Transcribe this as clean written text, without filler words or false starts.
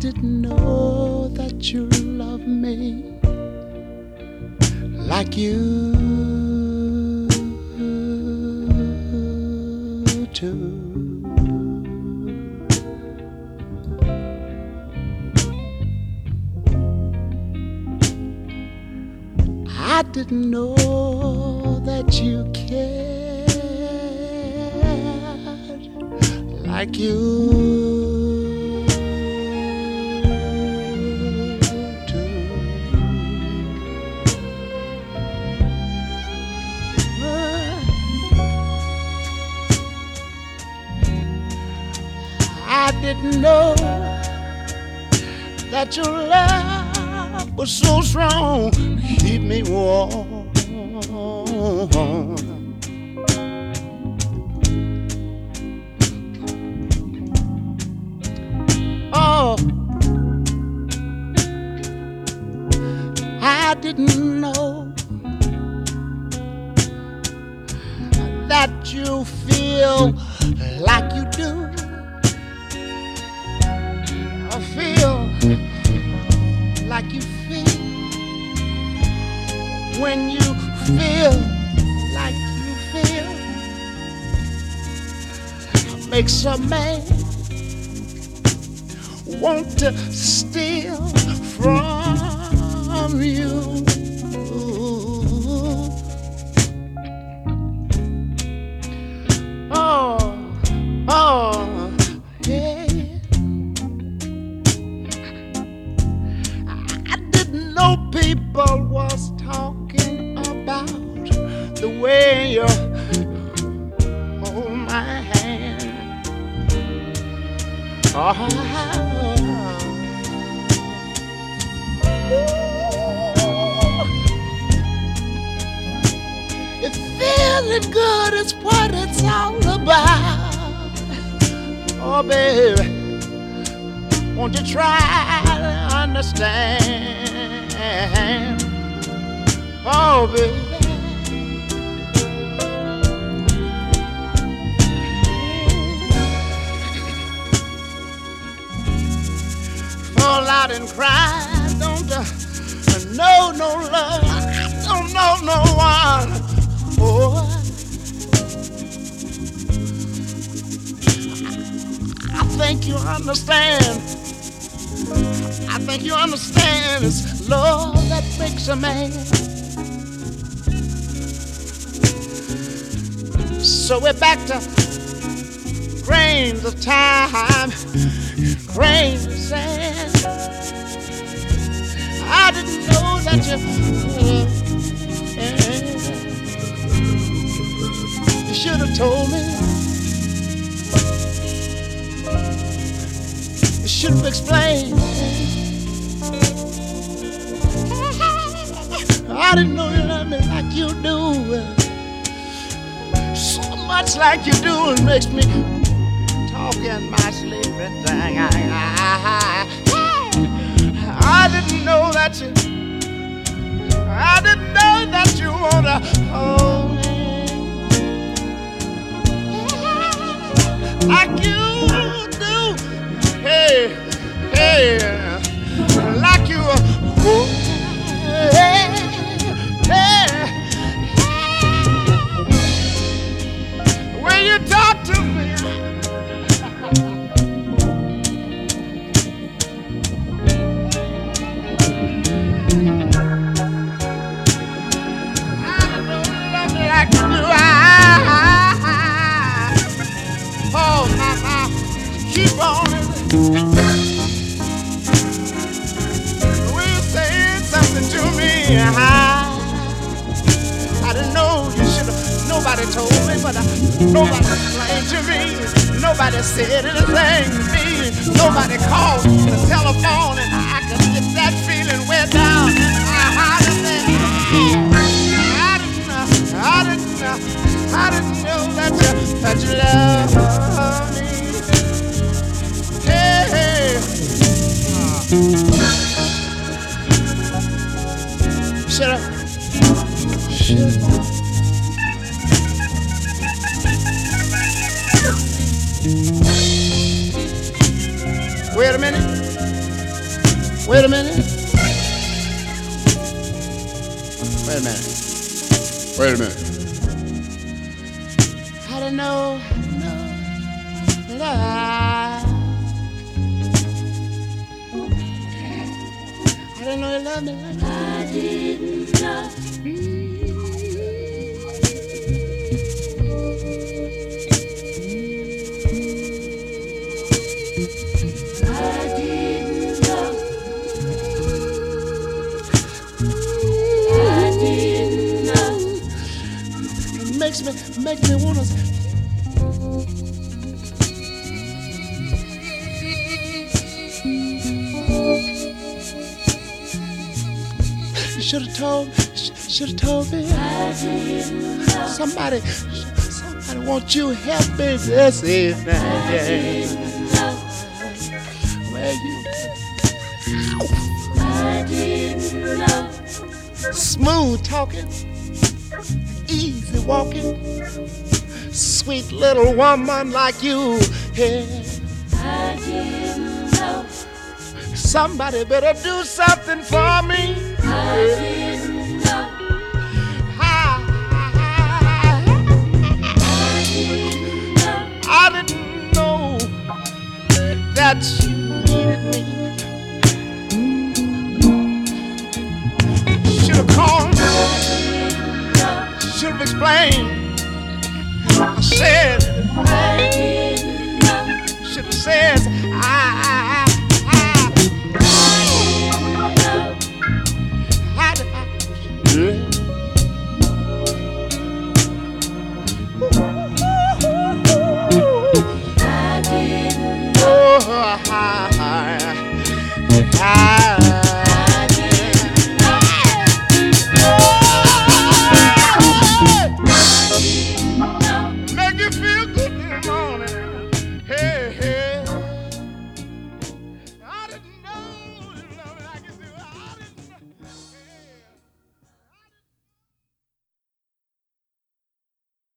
didn't know that you love me like you do. I didn't know that you cared like you do. I didn't know that your love was so strong, keep me warm. Oh, I didn't know that you feel like you do. I feel like you feel when you feel like you feel. Makes a man want to steal from you. Oh, oh, yeah. I didn't know people was talking about the way you hold my hand. Oh, it's feeling good is what it's all about. Oh, baby, won't you try to understand? Oh, baby. Fall out and cry, don't know no love, don't know no one. Oh, I think you understand. I think you understand. It's love that makes a man. So we're back to grains of time, grains of sand. I didn't know that you should have told me. You should have explained. I didn't know you loved me like you do. So much like you do, it makes me talk in my sleep and sing. I didn't know that you. I didn't know that you wanna hold me like you do. Hey, hey, like you. Ooh, hey, hey, when you talk to me. Keep on when you're saying something to me. I didn't know you should have. Nobody told me, but nobody explained to me. Nobody said anything to me. Nobody called the telephone, and I could get that feeling way down in my heart. I didn't know that you love me. Hey, hey. Shut up. Shut up. Wait a minute. Wait a minute. Wait a minute. Wait a minute. I don't know that I didn't know you loved me like that. I didn't know. Makes me wanna. You should have told me. Somebody want you help me this evening. Where you? I didn't know. Smooth talking. Easy walking, sweet little woman like you. Yeah. I didn't know. Somebody better do something for me. I didn't know. I didn't know that you needed me. Should have called. Should have explained. I said, should have said, I